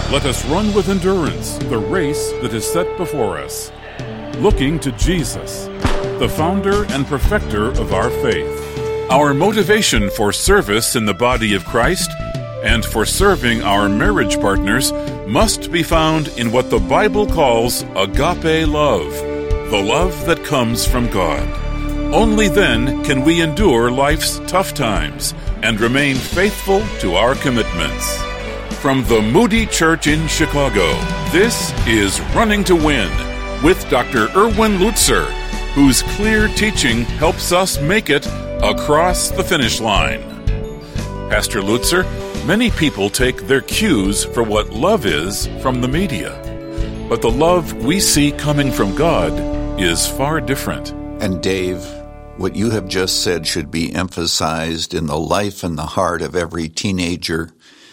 Let us run with endurance the race that is set before us, looking to Jesus, the founder and perfecter of our faith. Our motivation for service in the body of Christ and for serving our marriage partners must be found in what the Bible calls agape love, the love that comes from God. Only then can we endure life's tough times and remain faithful to our commitments. From the Moody Church in Chicago, this is Running to Win with Dr. Erwin Lutzer, whose clear teaching helps us make it across the finish line. Pastor Lutzer, many people take their cues for what love is from the media, but the love we see coming from God is far different. And Dave, what you have just said should be emphasized in the life and the heart of every teenager,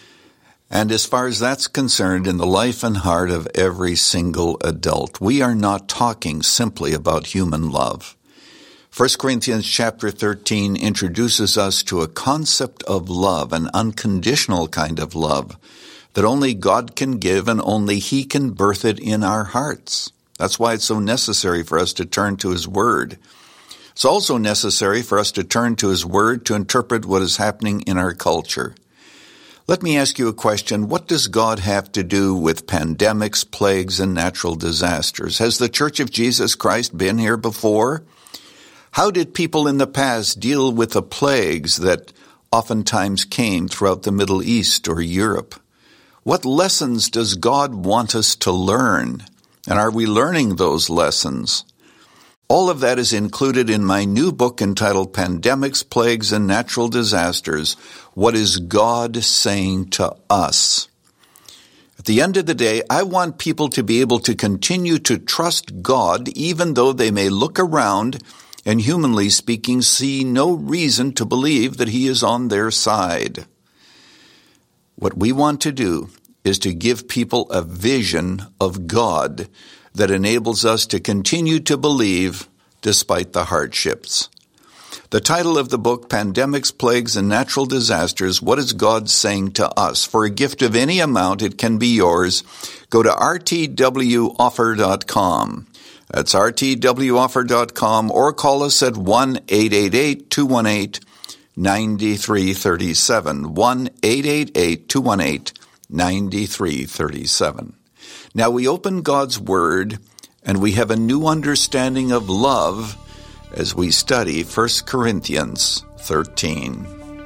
and as far as that's concerned, in the life and heart of every single adult. We are not talking simply about human love. 1 Corinthians chapter 13 introduces us to a concept of love, an unconditional kind of love that only God can give and only He can birth it in our hearts. That's why it's so necessary for us to turn to His Word. It's also necessary for us to turn to His Word to interpret what is happening in our culture. Let me ask you a question. What does God have to do with pandemics, plagues, and natural disasters? Has the Church of Jesus Christ been here before? How did people in the past deal with the plagues that oftentimes came throughout the Middle East or Europe? What lessons does God want us to learn? And are we learning those lessons? All of that is included in my new book entitled Pandemics, Plagues, and Natural Disasters. What is God saying to us? At the end of the day, I want people to be able to continue to trust God even though they may look around and, humanly speaking, see no reason to believe that He is on their side. What we want to do is to give people a vision of God that enables us to continue to believe despite the hardships. The title of the book, Pandemics, Plagues, and Natural Disasters, What is God Saying to Us? For a gift of any amount, it can be yours. Go to rtwoffer.com. That's rtwoffer.com, or call us at 1-888-218-9337, 1-888-218-9337. Now we open God's Word, and we have a new understanding of love as we study 1 Corinthians 13.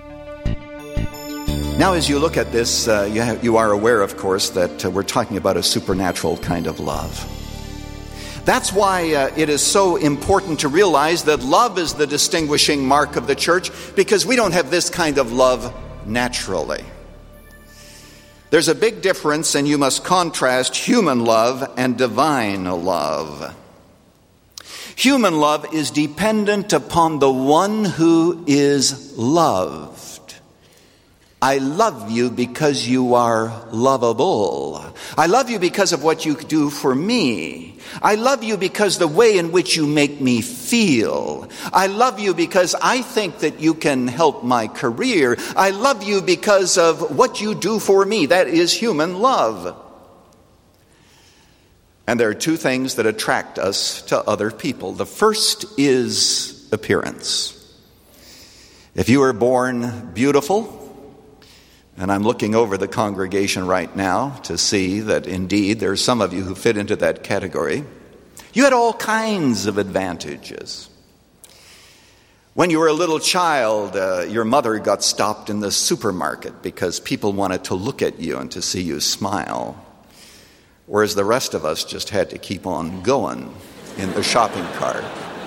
Now as you look at this, you are aware, of course, that we're talking about a supernatural kind of love. That's why it is so important to realize that love is the distinguishing mark of the church, because we don't have this kind of love naturally. There's a big difference, and you must contrast human love and divine love. Human love is dependent upon the one who is loved. I love you because you are lovable. I love you because of what you do for me. I love you because the way in which you make me feel. I love you because I think that you can help my career. I love you because of what you do for me. That is human love. And there are two things that attract us to other people. The first is appearance. If you were born beautiful, and I'm looking over the congregation right now to see that indeed there are some of you who fit into that category, you had all kinds of advantages. When you were a little child, your mother got stopped in the supermarket because people wanted to look at you and to see you smile, whereas the rest of us just had to keep on going in the shopping cart.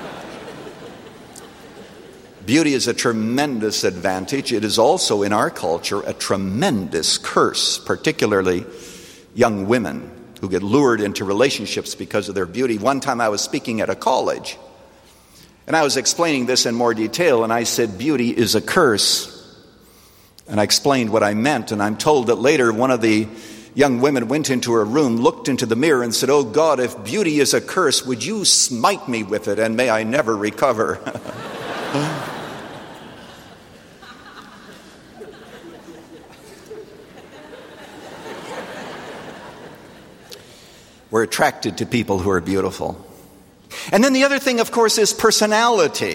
Beauty is a tremendous advantage. It is also, in our culture, a tremendous curse, particularly young women who get lured into relationships because of their beauty. One time I was speaking at a college, and I was explaining this in more detail, and I said, beauty is a curse. And I explained what I meant, and I'm told that later one of the young women went into her room, looked into the mirror, and said, "Oh God, if beauty is a curse, would you smite me with it, and may I never recover." We're attracted to people who are beautiful. And then the other thing, of course, is personality.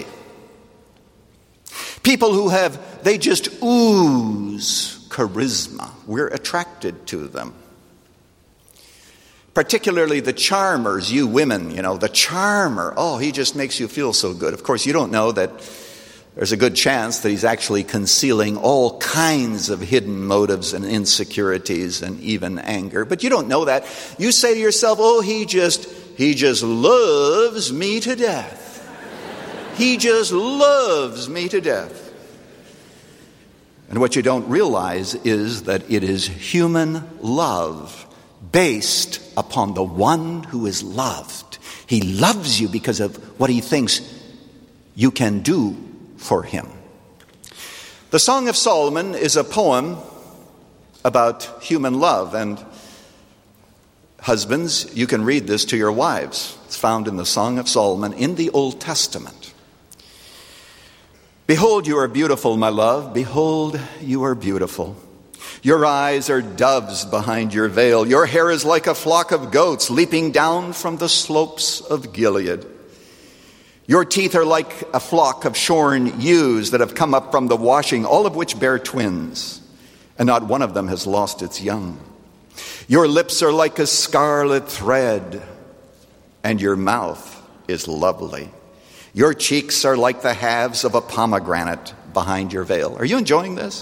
People who they just ooze charisma. We're attracted to them. Particularly the charmers, you women, the charmer. Oh, he just makes you feel so good. Of course, you don't know that there's a good chance that he's actually concealing all kinds of hidden motives and insecurities and even anger. But you don't know that. You say to yourself, oh, he just loves me to death. He just loves me to death. And what you don't realize is that it is human love based upon the one who is loved. He loves you because of what he thinks you can do for him. The Song of Solomon is a poem about human love. And husbands, you can read this to your wives. It's found in the Song of Solomon in the Old Testament. Behold, you are beautiful, my love. Behold, you are beautiful. Your eyes are doves behind your veil. Your hair is like a flock of goats leaping down from the slopes of Gilead. Your teeth are like a flock of shorn ewes that have come up from the washing, all of which bear twins, and not one of them has lost its young. Your lips are like a scarlet thread, and your mouth is lovely. Your cheeks are like the halves of a pomegranate behind your veil. Are you enjoying this?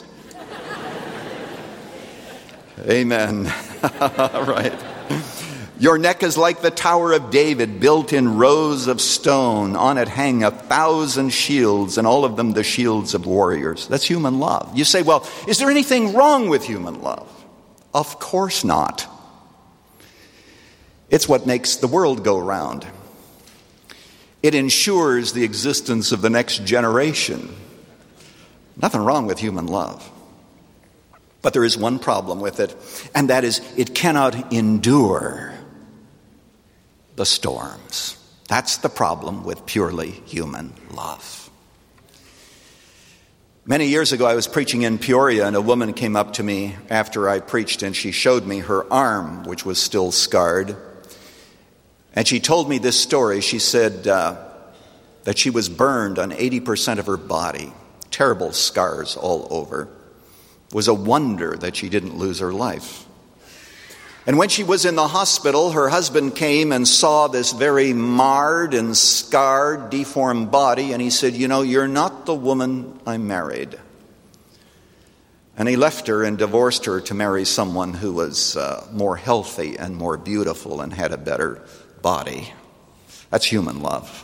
Amen. Right. Your neck is like the Tower of David, built in rows of stone. On it hang 1,000 shields, and all of them the shields of warriors. That's human love. You say, well, is there anything wrong with human love? Of course not. It's what makes the world go round. It ensures the existence of the next generation. Nothing wrong with human love. But there is one problem with it, and that is it cannot endure the storms. That's the problem with purely human love. Many years ago, I was preaching in Peoria, and a woman came up to me after I preached, and she showed me her arm, which was still scarred. And she told me this story. She said that she was burned on 80% of her body, terrible scars all over. It was a wonder that she didn't lose her life. And when she was in the hospital, her husband came and saw this very marred and scarred, deformed body, and he said, you're not the woman I married. And he left her and divorced her to marry someone who was more healthy and more beautiful and had a better body. That's human love.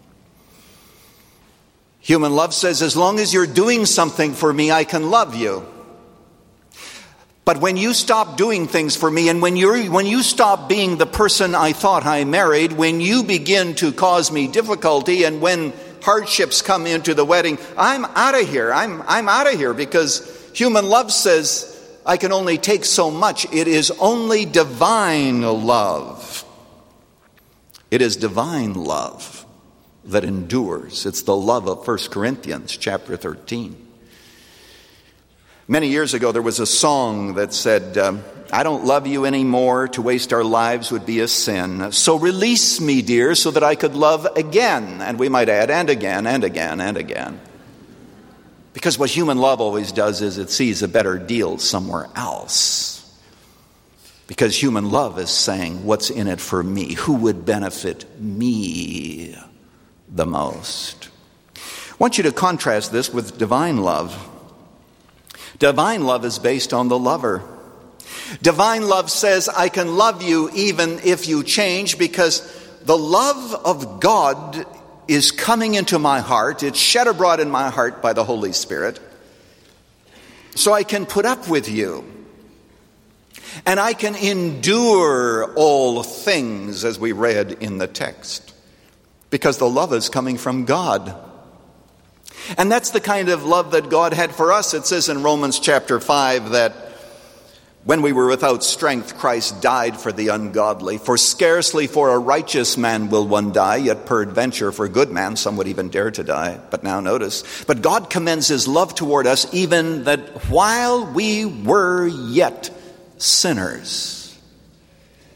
Human love says, as long as you're doing something for me, I can love you. But when you stop doing things for me, and when you stop being the person I thought I married, when you begin to cause me difficulty, and when hardships come into the wedding, I'm out of here. I'm out of here, because human love says I can only take so much. It is only divine love. It is divine love that endures. It's the love of 1 Corinthians chapter 13. Many years ago, there was a song that said, I don't love you anymore. To waste our lives would be a sin. So release me, dear, so that I could love again. And we might add, and again, and again, and again. Because what human love always does is it sees a better deal somewhere else. Because human love is saying, what's in it for me? Who would benefit me the most? I want you to contrast this with divine love. Divine love is based on the lover. Divine love says, I can love you even if you change, because the love of God is coming into my heart. It's shed abroad in my heart by the Holy Spirit. So I can put up with you. And I can endure all things, as we read in the text, because the love is coming from God. And that's the kind of love that God had for us. It says in Romans chapter 5 that when we were without strength, Christ died for the ungodly. For scarcely for a righteous man will one die, yet peradventure for a good man some would even dare to die. But now notice, but God commends his love toward us, even that while we were yet sinners,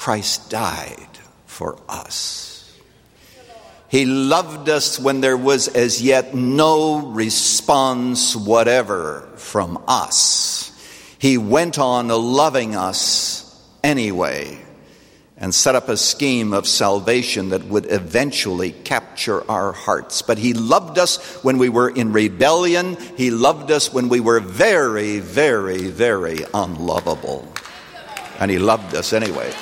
Christ died for us. He loved us when there was as yet no response whatever from us. He went on loving us anyway and set up a scheme of salvation that would eventually capture our hearts. But he loved us when we were in rebellion. He loved us when we were very, very, very unlovable. And he loved us anyway.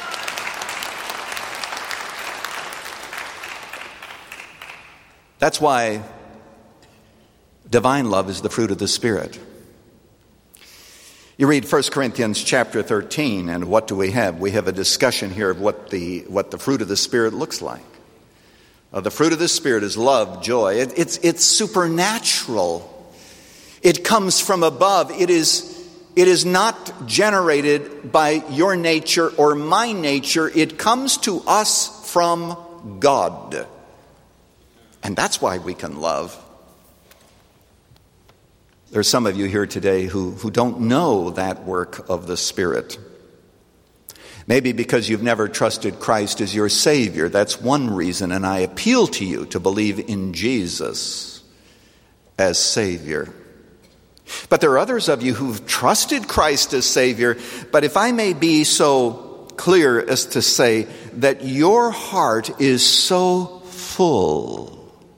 That's why divine love is the fruit of the Spirit. You read 1 Corinthians chapter 13, and what do we have? We have a discussion here of what the fruit of the Spirit looks like. The fruit of the Spirit is love, joy. It's supernatural. It comes from above. It is not generated by your nature or my nature. It comes to us from God. And that's why we can love. There are some of you here today who don't know that work of the Spirit. Maybe because you've never trusted Christ as your Savior. That's one reason, and I appeal to you to believe in Jesus as Savior. But there are others of you who've trusted Christ as Savior, but if I may be so clear as to say that your heart is so full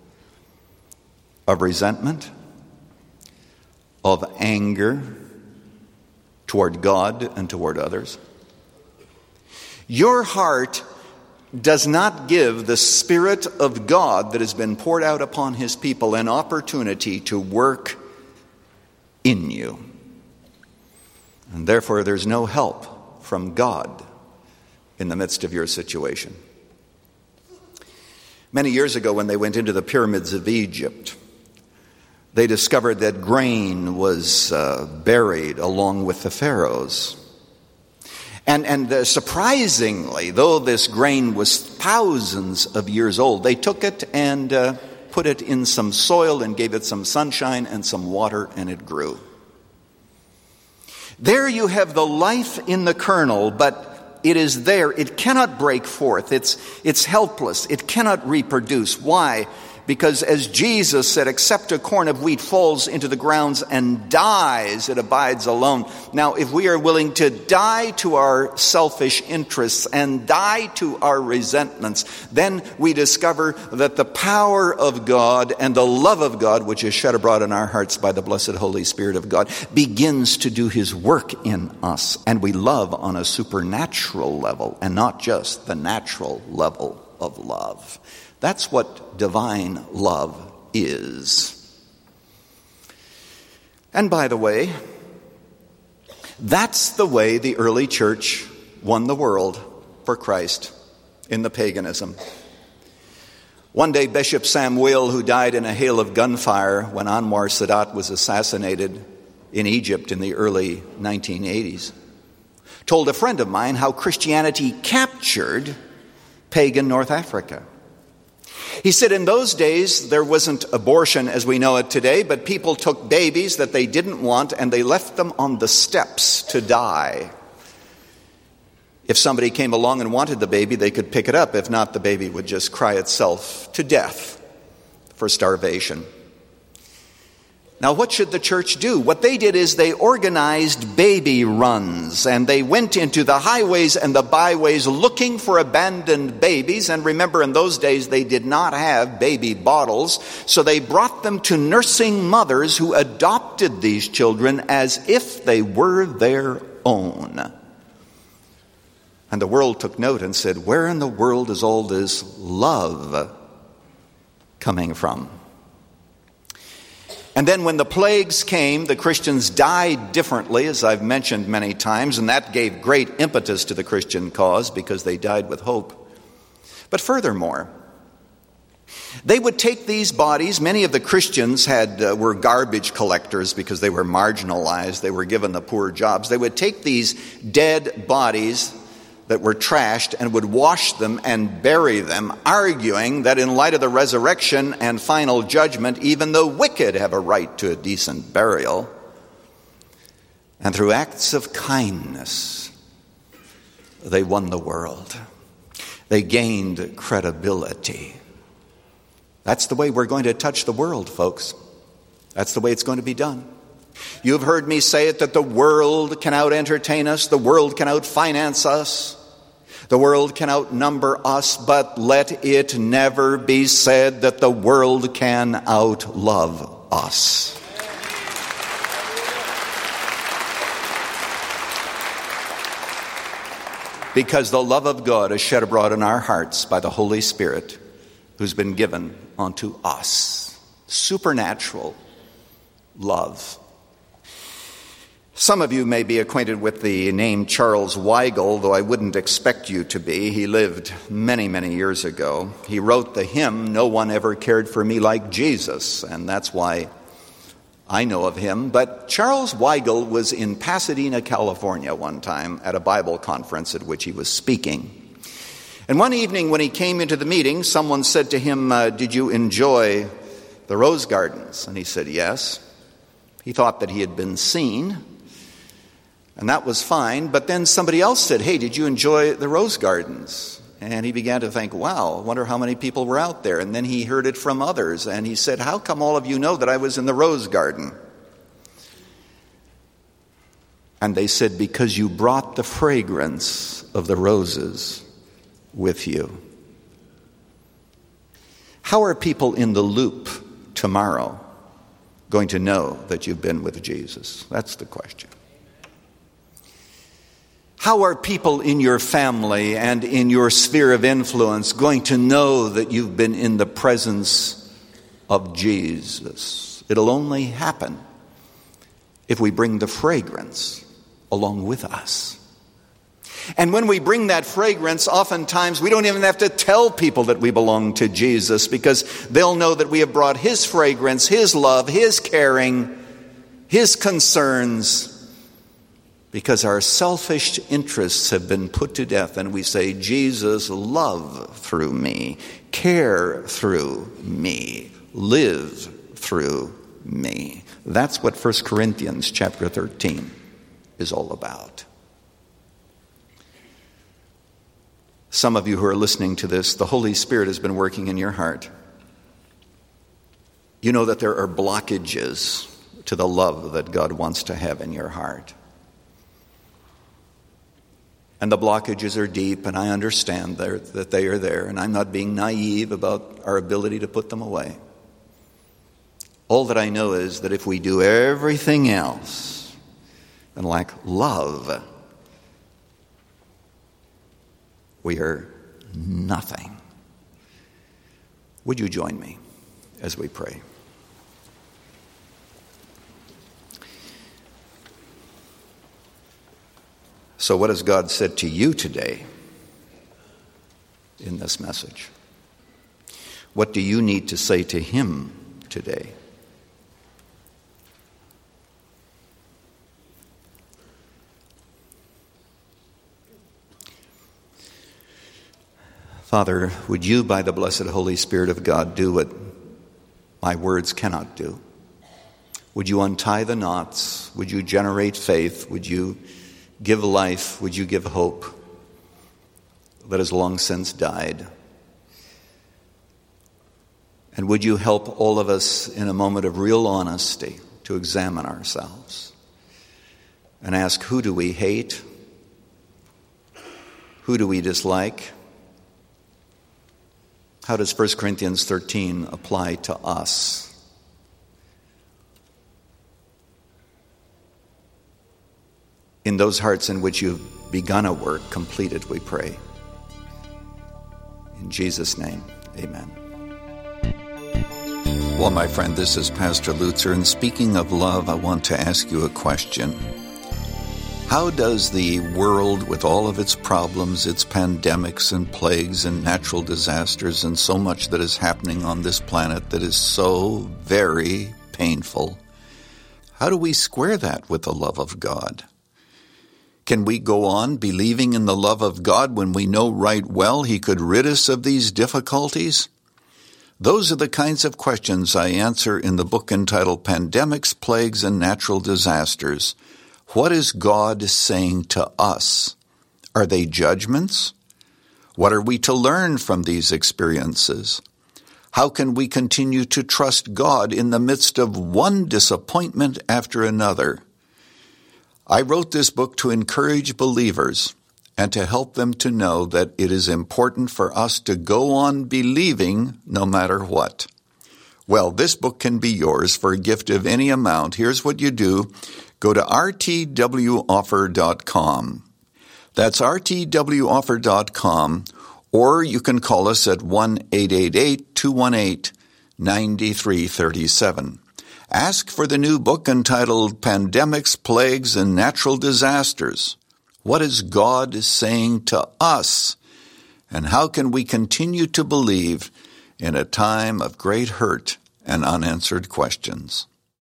of resentment, of anger toward God and toward others. Your heart does not give the Spirit of God that has been poured out upon His people an opportunity to work in you. And therefore there's no help from God in the midst of your situation. Many years ago, when they went into the pyramids of Egypt, they discovered that grain was buried along with the pharaohs. And surprisingly, though this grain was thousands of years old, they took it and put it in some soil and gave it some sunshine and some water, and it grew. There you have the life in the kernel, but it is there. It cannot break forth. It's helpless. It cannot reproduce. Why? Because as Jesus said, except a corn of wheat falls into the grounds and dies, it abides alone. Now, if we are willing to die to our selfish interests and die to our resentments, then we discover that the power of God and the love of God, which is shed abroad in our hearts by the blessed Holy Spirit of God, begins to do His work in us. And we love on a supernatural level and not just the natural level of love. That's what divine love is. And by the way, that's the way the early church won the world for Christ in the paganism. One day, Bishop Samuel, who died in a hail of gunfire when Anwar Sadat was assassinated in Egypt in the early 1980s, told a friend of mine how Christianity captured pagan North Africa. He said in those days there wasn't abortion as we know it today, but people took babies that they didn't want and they left them on the steps to die. If somebody came along and wanted the baby, they could pick it up. If not, the baby would just cry itself to death for starvation. Now, what should the church do? What they did is they organized baby runs, and they went into the highways and the byways looking for abandoned babies. And remember, in those days, they did not have baby bottles, so they brought them to nursing mothers who adopted these children as if they were their own. And the world took note and said, where in the world is all this love coming from? And then when the plagues came, the Christians died differently, as I've mentioned many times, and that gave great impetus to the Christian cause because they died with hope. But furthermore, they would take these bodies. Many of the Christians were garbage collectors because they were marginalized. They were given the poor jobs. They would take these dead bodies that were trashed and would wash them and bury them, arguing that in light of the resurrection and final judgment, even the wicked have a right to a decent burial. And through acts of kindness, they won the world. They gained credibility. That's the way we're going to touch the world, folks. That's the way it's going to be done. You've heard me say it, that the world can out-entertain us, the world can out-finance us, the world can outnumber us, but let it never be said that the world can outlove us. Because the love of God is shed abroad in our hearts by the Holy Spirit who's been given unto us. Supernatural love. Some of you may be acquainted with the name Charles Weigel, though I wouldn't expect you to be. He lived many, many years ago. He wrote the hymn, "No One Ever Cared for Me Like Jesus," and that's why I know of him. But Charles Weigel was in Pasadena, California one time at a Bible conference at which he was speaking. And one evening when he came into the meeting, someone said to him, "Did you enjoy the rose gardens?" And he said, "Yes." He thought that he had been seen, and that was fine. But then somebody else said, "Hey, did you enjoy the rose gardens?" And he began to think, wow, I wonder how many people were out there. And then he heard it from others, and he said, "How come all of you know that I was in the rose garden?" And they said, "Because you brought the fragrance of the roses with you." How are people in the loop tomorrow going to know that you've been with Jesus? That's the question. How are people in your family and in your sphere of influence going to know that you've been in the presence of Jesus? It'll only happen if we bring the fragrance along with us. And when we bring that fragrance, oftentimes we don't even have to tell people that we belong to Jesus, because they'll know that we have brought His fragrance, His love, His caring, His concerns, because our selfish interests have been put to death, and we say, "Jesus, love through me, care through me, live through me." That's what 1 Corinthians chapter 13 is all about. Some of you who are listening to this, the Holy Spirit has been working in your heart. You know that there are blockages to the love that God wants to have in your heart. And the blockages are deep, and I understand that they are there, and I'm not being naive about our ability to put them away. All that I know is that if we do everything else and lack love, we are nothing. Would you join me as we pray? So what has God said to you today in this message? What do you need to say to Him today? Father, would you, by the blessed Holy Spirit of God, do what my words cannot do? Would you untie the knots? Would you generate faith? Would you give life? Would you give hope that has long since died? And would you help all of us in a moment of real honesty to examine ourselves and ask, who do we hate? Who do we dislike? How does 1 Corinthians 13 apply to us? In those hearts in which you've begun a work, complete it, we pray. In Jesus' name, amen. Well, my friend, this is Pastor Lutzer, and speaking of love, I want to ask you a question. How does the world, with all of its problems, its pandemics and plagues and natural disasters and so much that is happening on this planet that is so very painful, how do we square that with the love of God? Can we go on believing in the love of God when we know right well He could rid us of these difficulties? Those are the kinds of questions I answer in the book entitled Pandemics, Plagues, and Natural Disasters. What is God saying to us Are they judgments? What are we to learn from these experiences? How can we continue to trust God in the midst of one disappointment after another? I wrote this book to encourage believers and to help them to know that it is important for us to go on believing no matter what. Well, this book can be yours for a gift of any amount. Here's what you do. Go to rtwoffer.com. That's rtwoffer.com, or you can call us at 1-888-218-9337. Ask for the new book entitled Pandemics, Plagues, and Natural Disasters. What is God saying to us? And how can we continue to believe in a time of great hurt and unanswered questions?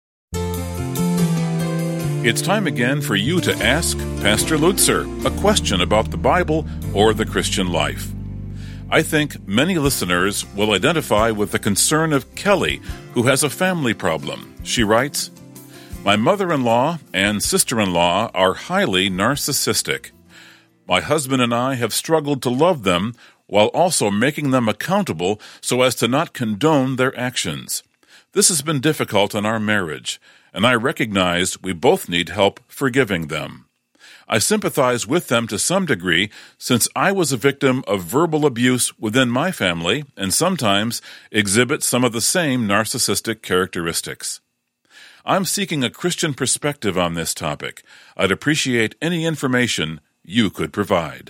It's time again for you to ask Pastor Lutzer a question about the Bible or the Christian life. I think many listeners will identify with the concern of Kelly, who has a family problem. She writes, "My mother-in-law and sister-in-law are highly narcissistic. My husband and I have struggled to love them while also making them accountable so as to not condone their actions. This has been difficult in our marriage, and I recognize we both need help forgiving them. I sympathize with them to some degree since I was a victim of verbal abuse within my family and sometimes exhibit some of the same narcissistic characteristics. I'm seeking a Christian perspective on this topic. I'd appreciate any information you could provide."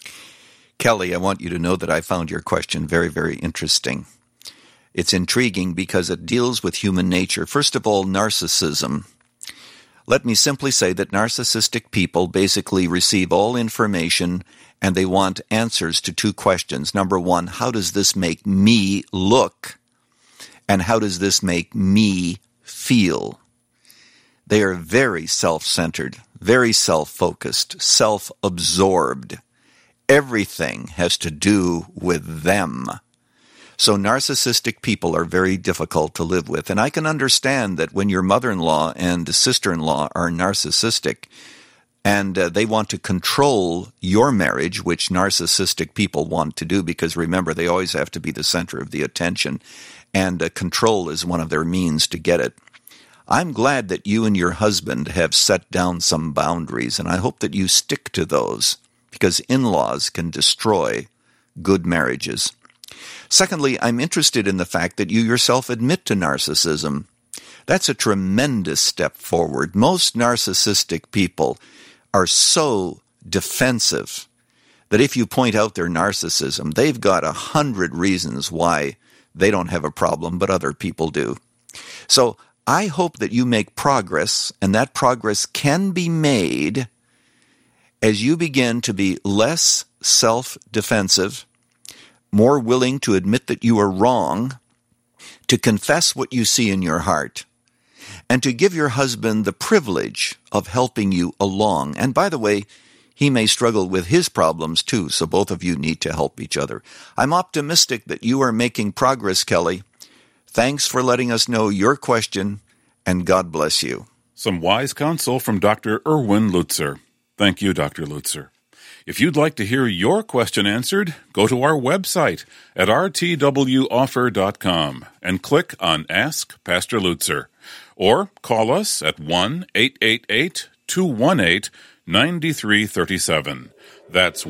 Kelly, I want you to know that I found your question very, very interesting. It's intriguing because it deals with human nature. First of all, narcissism. Let me simply say that narcissistic people basically receive all information and they want answers to two questions. Number one, how does this make me look? And how does this make me feel? They are very self-centered, very self-focused, self-absorbed. Everything has to do with them. So narcissistic people are very difficult to live with. And I can understand that when your mother-in-law and sister-in-law are narcissistic and they want to control your marriage, which narcissistic people want to do, because remember, they always have to be the center of the attention, and control is one of their means to get it. I'm glad that you and your husband have set down some boundaries, and I hope that you stick to those, because in-laws can destroy good marriages. Secondly, I'm interested in the fact that you yourself admit to narcissism. That's a tremendous step forward. Most narcissistic people are so defensive that if you point out their narcissism, they've got 100 reasons why they don't have a problem, but other people do. So I hope that you make progress, and that progress can be made as you begin to be less self-defensive, more willing to admit that you are wrong, to confess what you see in your heart, and to give your husband the privilege of helping you along. And by the way, he may struggle with his problems too, so both of you need to help each other. I'm optimistic that you are making progress, Kelly. Thanks for letting us know your question, and God bless you. Some wise counsel from Dr. Erwin Lutzer. Thank you, Dr. Lutzer. If you'd like to hear your question answered, go to our website at rtwoffer.com and click on Ask Pastor Lutzer. Or call us at 1-888-218-9337. That's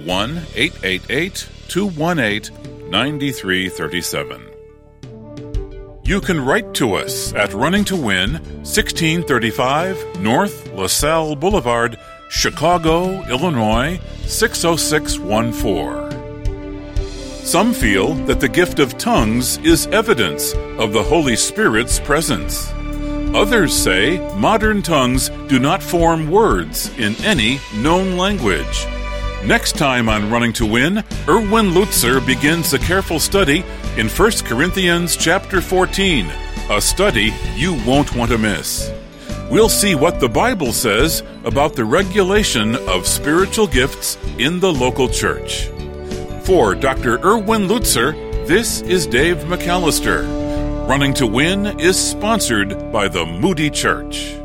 1-888-218-9337. You can write to us at Running to Win, 1635 North LaSalle Boulevard, Chicago, Illinois, 60614. Some feel that the gift of tongues is evidence of the Holy Spirit's presence. Others say modern tongues do not form words in any known language. Next time on Running to Win, Erwin Lutzer begins a careful study in 1 Corinthians chapter 14, a study you won't want to miss. We'll see what the Bible says about the regulation of spiritual gifts in the local church. For Dr. Erwin Lutzer, this is Dave McAllister. Running to Win is sponsored by the Moody Church.